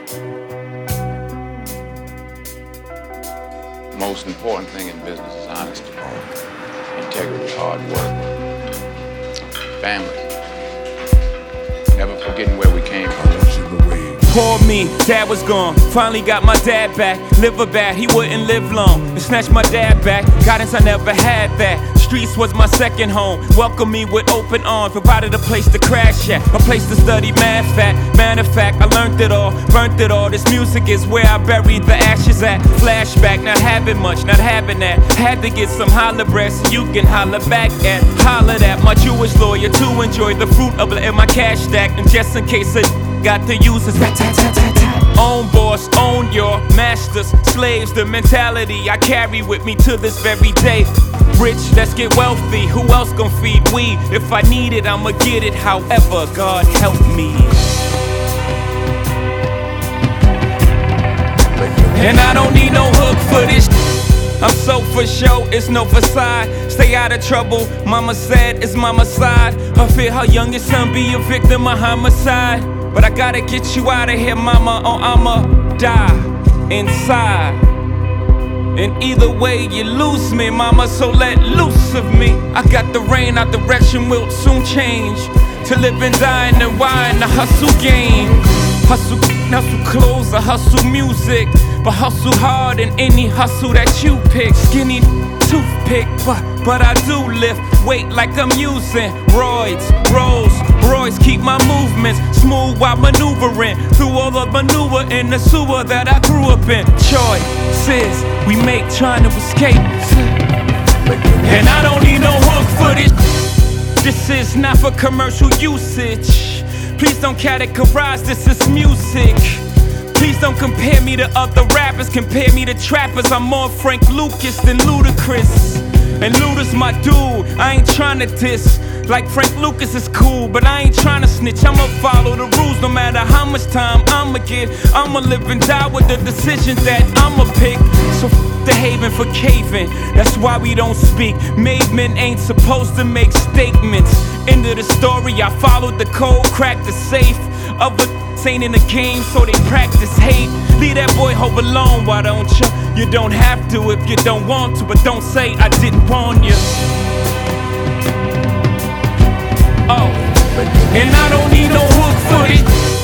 Most important thing in business is honesty, integrity, hard work, family. Never forgetting where we came from. Poor me, dad was gone. Finally got my dad back. Liver bad, he wouldn't live long. And snatched my dad back. Guidance, I never had that. Streets was my second home. Welcomed me with open arms. Provided a place to crash at, a place to study math at. Matter of fact, I learned it all, burnt it all. This music is where I buried the ashes at. Flashback, not having much, not having that. Had to get some holler bread so you can holler back at. Hollered at my Jewish lawyer to enjoy the fruit of letting my cash stack. And just in case it got to use this own boss, own your masters, slaves, the mentality I carry with me to this very day. Rich, let's get wealthy, who else gon' feed we? If I need it, I'ma get it, however, God help me. And I don't need no hook for this. I'm so for show, it's no facade. Stay out of trouble, mama said it's mama's side. Her fear her youngest son be a victim of homicide. But I gotta get you out of here, mama, or I'ma die inside. And either way you lose me, mama, so let loose of me. I got the rain, our direction will soon change. To live and die in the wine, the hustle game. Hustle clothes, or hustle music. But hustle hard in any hustle that you pick. Skinny toothpick, but I do lift weight like I'm using roids. Rolls Royce keep my movements smooth while maneuvering through all the maneuver in the sewer that I grew up in. Choices we make trying to escape. And I don't need no hook for this. This is not for commercial usage. Please don't categorize this as music. Please don't compare me to other rappers, compare me to trappers. I'm more Frank Lucas than Ludacris. And Luda's my dude, I ain't tryna diss. Like Frank Lucas is cool, but I ain't tryna snitch. I'ma follow the rules no matter how much time I'ma get. I'ma live and die with the decisions that I'ma pick. So the haven for caving, that's why we don't speak. Made men ain't supposed to make statements. End of the story, I followed the code, cracked the safe. Other ain't in the game, so they practice hate. Leave that boy hope alone, why don't you? You don't have to if you don't want to, but don't say I didn't warn you. Oh, and I don't need no hook for it.